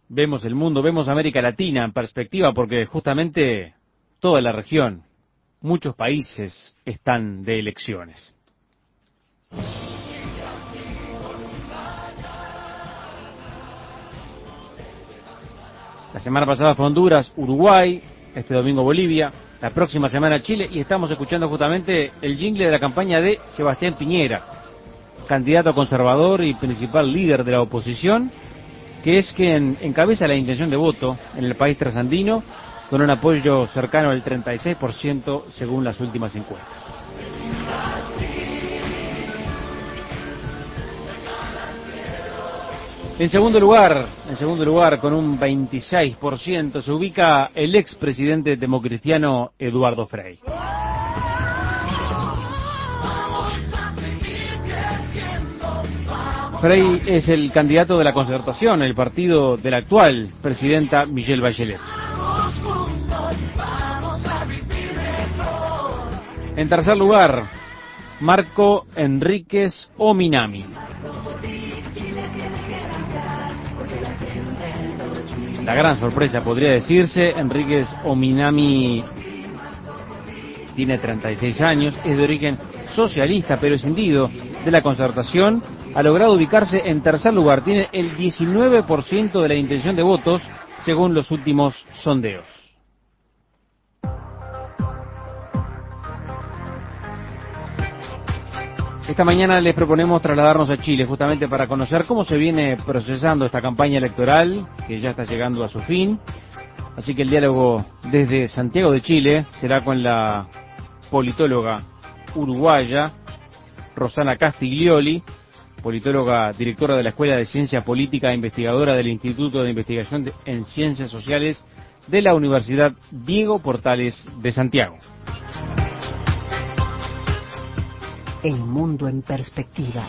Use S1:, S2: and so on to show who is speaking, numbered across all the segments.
S1: Vemos el mundo, vemos América Latina en perspectiva, porque justamente toda la región, muchos países están de elecciones. La semana pasada fue Honduras, Uruguay, este domingo Bolivia, la próxima semana Chile, y estamos escuchando justamente el jingle de la campaña de Sebastián Piñera, candidato conservador y principal líder de la oposición, que es quien encabeza la intención de voto en el país trasandino, con un apoyo cercano al 36% según las últimas encuestas. En segundo lugar, con un 26%, se ubica el expresidente democristiano Eduardo Frei. Frei es el candidato de la Concertación, el partido de la actual presidenta Michelle Bachelet. En tercer lugar, Marco Enríquez Ominami. La gran sorpresa, podría decirse, Enríquez Ominami tiene 36 años, es de origen socialista, pero escindido de la Concertación, ha logrado ubicarse en tercer lugar, tiene el 19% de la intención de votos, según los últimos sondeos. Esta mañana les proponemos trasladarnos a Chile, justamente para conocer cómo se viene procesando esta campaña electoral, que ya está llegando a su fin. Así que el diálogo desde Santiago de Chile será con la politóloga uruguaya Rosana Castiglioli, politóloga directora de la Escuela de Ciencia Política e investigadora del Instituto de Investigación en Ciencias Sociales de la Universidad Diego Portales de Santiago.
S2: El mundo en perspectiva.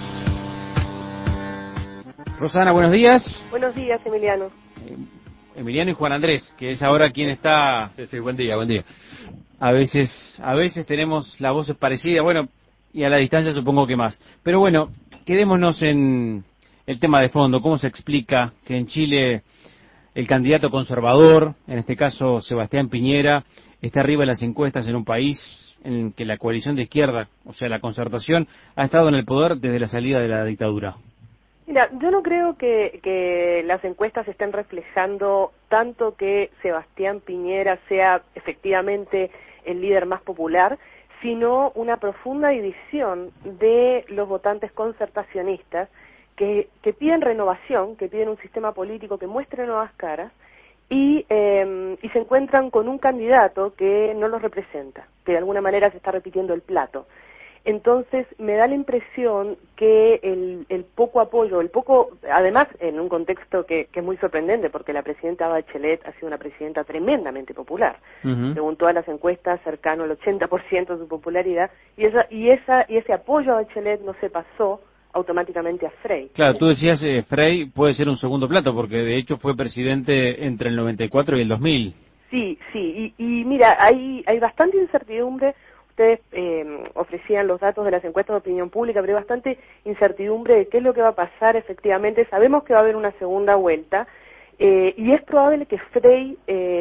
S1: Rosana, buenos días.
S3: Buenos días, Emiliano.
S1: Emiliano y Juan Andrés, que es ahora quien está...
S4: Sí, buen día, buen día.
S1: A veces tenemos las voces parecidas, bueno, y a la distancia supongo que más. Pero bueno, quedémonos en el tema de fondo. ¿Cómo se explica que en Chile el candidato conservador, en este caso Sebastián Piñera, está arriba en las encuestas en un país en que la coalición de izquierda, o sea, la Concertación, ha estado en el poder desde la salida de la dictadura?
S3: Mira, yo no creo que las encuestas estén reflejando tanto que Sebastián Piñera sea efectivamente el líder más popular, sino una profunda división de los votantes concertacionistas que piden renovación, que piden un sistema político que muestre nuevas caras y se encuentran con un candidato que no los representa, que de alguna manera se está repitiendo el plato. Entonces me da la impresión que el poco apoyo, además en un contexto que es muy sorprendente, porque la presidenta Bachelet ha sido una presidenta tremendamente popular, según todas las encuestas cercano al 80% de su popularidad, y ese apoyo a Bachelet no se pasó automáticamente a Frei.
S1: Claro, tú decías Frei puede ser un segundo plato, porque de hecho fue presidente entre el 94 y el 2000.
S3: Sí, y mira, hay bastante incertidumbre. Ustedes ofrecían los datos de las encuestas de opinión pública, pero hay bastante incertidumbre de qué es lo que va a pasar efectivamente. Sabemos que va a haber una segunda vuelta, y es probable que Frei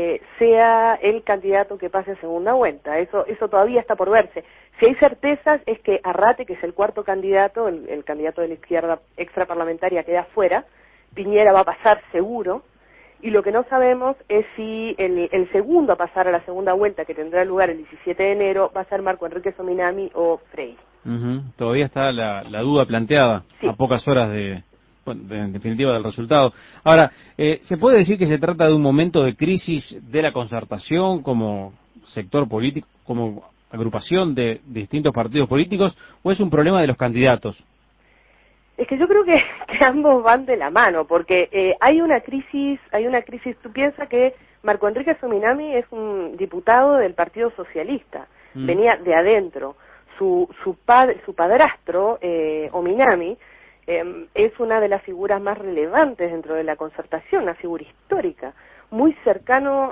S3: sea el candidato que pase a segunda vuelta. Eso todavía está por verse. Si hay certezas es que Arrate, que es el cuarto candidato, el candidato de la izquierda extraparlamentaria, queda fuera. Piñera va a pasar seguro. Y lo que no sabemos es si el segundo a pasar a la segunda vuelta, que tendrá lugar el 17 de enero, va a ser Marco Enríquez Ominami o Frei.
S1: Todavía está la duda planteada, sí, a pocas horas en definitiva del resultado. Ahora, ¿se puede decir que se trata de un momento de crisis de la Concertación como sector político, como agrupación de distintos partidos políticos, o es un problema de los candidatos?
S3: Es que yo creo que ambos van de la mano, porque hay una crisis. Tú piensas que Marco Enríquez Ominami es un diputado del Partido Socialista, venía de adentro. Su padrastro, Ominami, es una de las figuras más relevantes dentro de la Concertación, una figura histórica, muy cercano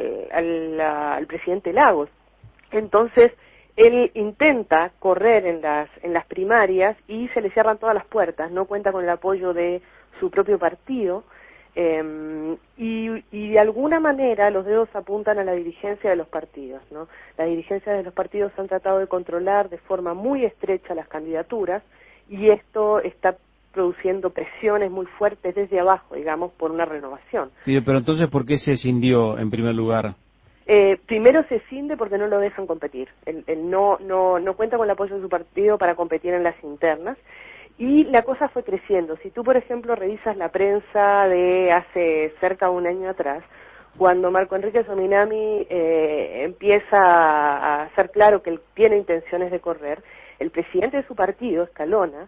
S3: al presidente Lagos. Entonces, él intenta correr en las primarias y se le cierran todas las puertas, no cuenta con el apoyo de su propio partido, Y de alguna manera los dedos apuntan a la dirigencia de los partidos, ¿no? Las dirigencias de los partidos han tratado de controlar de forma muy estrecha las candidaturas y esto está produciendo presiones muy fuertes desde abajo, digamos, por una renovación.
S1: Sí, pero entonces, ¿por qué se escindió en primer lugar?
S3: Primero se escinde porque no lo dejan competir. Él no cuenta con el apoyo de su partido para competir en las internas. Y la cosa fue creciendo. Si tú, por ejemplo, revisas la prensa de hace cerca de un año atrás, cuando Marco Enrique Sominami empieza a hacer claro que él tiene intenciones de correr, el presidente de su partido, Escalona,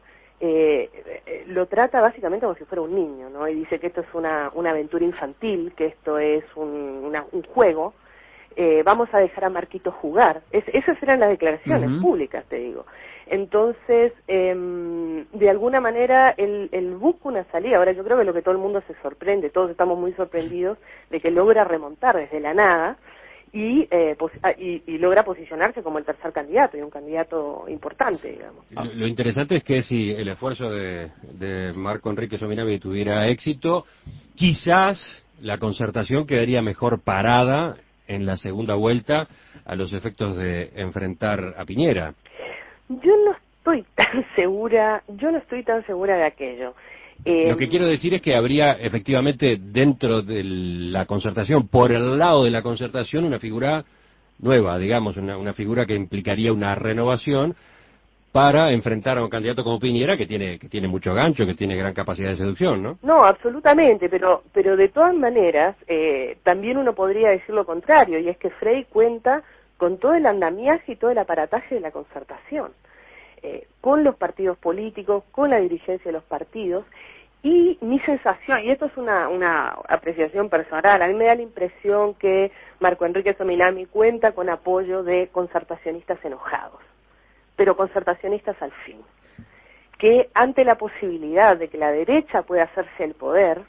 S3: lo trata básicamente como si fuera un niño, ¿no? Y dice que esto es una aventura infantil, que esto es un juego. Vamos a dejar a Marquito jugar. Esas eran las declaraciones públicas, te digo. Entonces, de alguna manera, él busca una salida. Ahora, yo creo que lo que todo el mundo se sorprende, todos estamos muy sorprendidos de que logra remontar desde la nada y logra posicionarse como el tercer candidato, y un candidato importante, digamos.
S4: Lo interesante es que si el esfuerzo de Marco Enrique Sominami tuviera éxito, quizás la Concertación quedaría mejor parada en la segunda vuelta a los efectos de enfrentar a Piñera.
S3: Yo no estoy tan segura de aquello.
S4: Lo que quiero decir es que habría efectivamente dentro de la Concertación, por el lado de la Concertación, una figura nueva, digamos, una figura que implicaría una renovación para enfrentar a un candidato como Piñera que tiene mucho gancho, que tiene gran capacidad de seducción, ¿no?
S3: No, absolutamente, pero de todas maneras también uno podría decir lo contrario, y es que Frei cuenta con todo el andamiaje y todo el aparataje de la Concertación, con los partidos políticos, con la dirigencia de los partidos, y mi sensación, y esto es una apreciación personal, a mí me da la impresión que Marco Enrique Sominami cuenta con apoyo de concertacionistas enojados, pero concertacionistas al fin, que ante la posibilidad de que la derecha pueda hacerse el poder,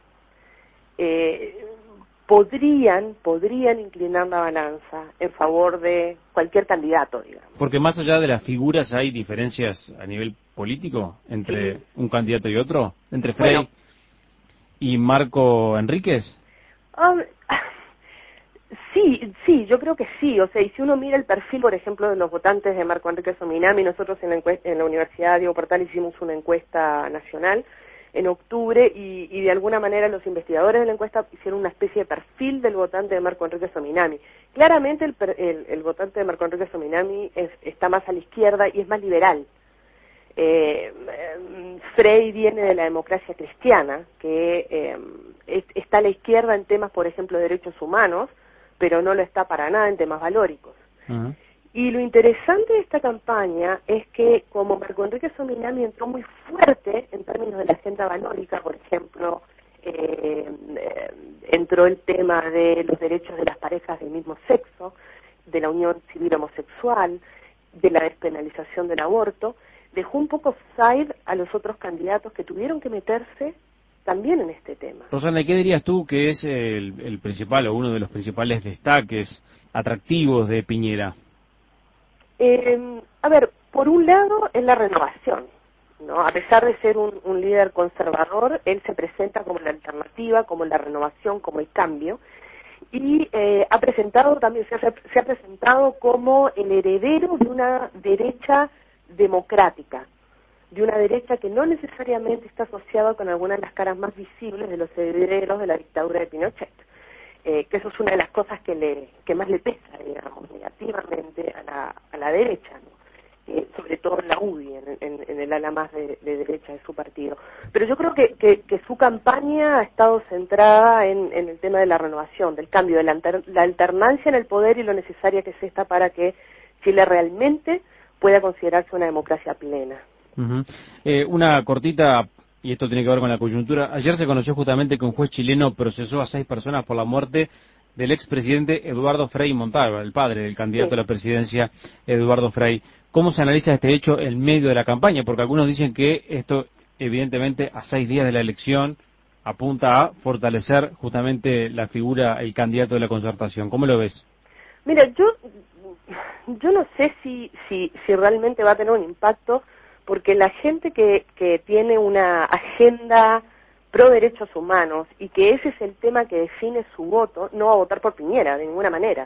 S3: podrían inclinar la balanza en favor de cualquier candidato, digamos.
S1: Porque más allá de las figuras hay diferencias a nivel político entre un candidato y otro, entre Frei y Marco Enríquez.
S3: Sí, yo creo que sí. O sea, y si uno mira el perfil, por ejemplo, de los votantes de Marco Enrique Sominami, nosotros en la Universidad Diego Portal hicimos una encuesta nacional en octubre y de alguna manera los investigadores de la encuesta hicieron una especie de perfil del votante de Marco Enrique Sominami. Claramente el votante de Marco Enrique Sominami está más a la izquierda y es más liberal. Frei viene de la democracia cristiana, que está a la izquierda en temas, por ejemplo, de derechos humanos, pero no lo está para nada en temas valóricos. Y lo interesante de esta campaña es que como Marco Enrique Sominami entró muy fuerte en términos de la agenda valórica, por ejemplo, entró el tema de los derechos de las parejas del mismo sexo, de la unión civil homosexual, de la despenalización del aborto, dejó un poco offside a los otros candidatos que tuvieron que meterse también en este tema.
S1: Rosana, ¿qué dirías tú que es el principal o uno de los principales destaques atractivos de Piñera?
S3: A ver, por un lado es la renovación, ¿no? A pesar de ser un líder conservador, él se presenta como la alternativa, como la renovación, como el cambio, y ha presentado también, se ha presentado como el heredero de una derecha democrática, de una derecha que no necesariamente está asociada con algunas de las caras más visibles de los herederos de la dictadura de Pinochet. Que eso es una de las cosas que más le pesa, digamos, negativamente a la derecha, ¿no? Sobre todo en la UDI, en el ala más de derecha de su partido. Pero yo creo que su campaña ha estado centrada en el tema de la renovación, del cambio, de la alternancia en el poder y lo necesaria que es esta para que Chile realmente pueda considerarse una democracia plena.
S1: Una cortita, y esto tiene que ver con la coyuntura. Ayer se conoció justamente que un juez chileno procesó a 6 personas por la muerte del expresidente Eduardo Frei Montalva, el padre del candidato a la presidencia Eduardo Frei. ¿Cómo se analiza este hecho en medio de la campaña? Porque algunos dicen que esto, evidentemente, a 6 días de la elección, apunta a fortalecer justamente la figura, el candidato de la Concertación. ¿Cómo lo ves?
S3: Mira, yo no sé si realmente va a tener un impacto, porque la gente que tiene una agenda pro derechos humanos y que ese es el tema que define su voto, no va a votar por Piñera de ninguna manera.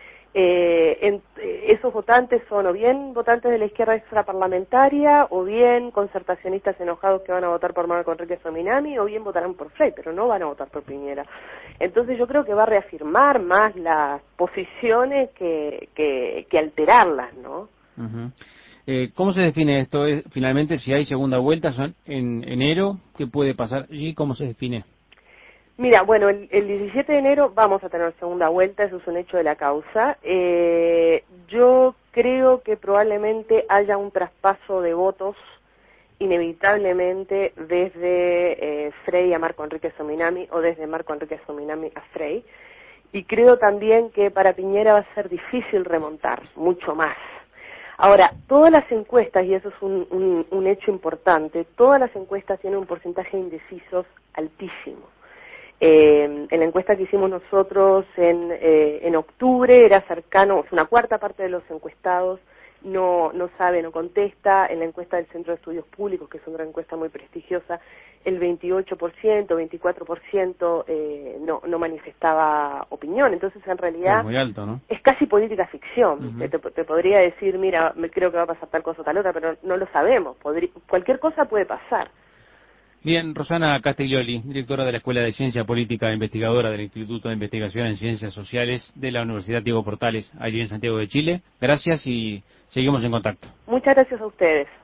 S3: Esos votantes son o bien votantes de la izquierda extraparlamentaria o bien concertacionistas enojados que van a votar por Marco Enrique Sominami o bien votarán por Frey, pero no van a votar por Piñera. Entonces yo creo que va a reafirmar más las posiciones que alterarlas, ¿no?
S1: Uh-huh. ¿Cómo se define esto? Finalmente, si hay segunda vuelta, son en enero, ¿qué puede pasar allí? ¿Cómo se define?
S3: Mira, bueno, el 17 de enero vamos a tener segunda vuelta, eso es un hecho de la causa. Yo creo que probablemente haya un traspaso de votos, inevitablemente, desde Frey a Marco Enrique Sominami o desde Marco Enrique Sominami a Frey. Y creo también que para Piñera va a ser difícil remontar, mucho más. Ahora, todas las encuestas, y eso es un hecho importante, todas las encuestas tienen un porcentaje de indecisos altísimo. En la encuesta que hicimos nosotros en octubre era cercano, una cuarta parte de los encuestados no sabe, no contesta. En la encuesta del Centro de Estudios Públicos, que es una encuesta muy prestigiosa, el 28%, 24% no manifestaba opinión. Entonces, en realidad,
S1: es muy alto, ¿no?
S3: Es casi política ficción.
S1: Uh-huh.
S3: Te podría decir, mira, creo que va a pasar tal cosa o tal otra, pero no lo sabemos. Cualquier cosa puede pasar.
S1: Bien, Rosana Castiglioli, directora de la Escuela de Ciencia Política e investigadora del Instituto de Investigación en Ciencias Sociales de la Universidad Diego Portales, allí en Santiago de Chile. Gracias y seguimos en contacto.
S3: Muchas gracias a ustedes.